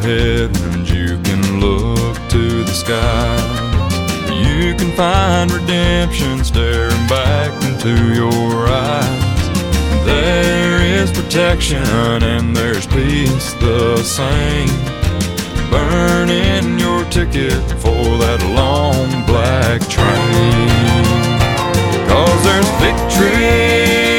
headlands, you can look to the skies. You can find redemption staring back into your eyes. There is protection and there's peace the same. Burning your ticket for that long black train. 'Cause there's victory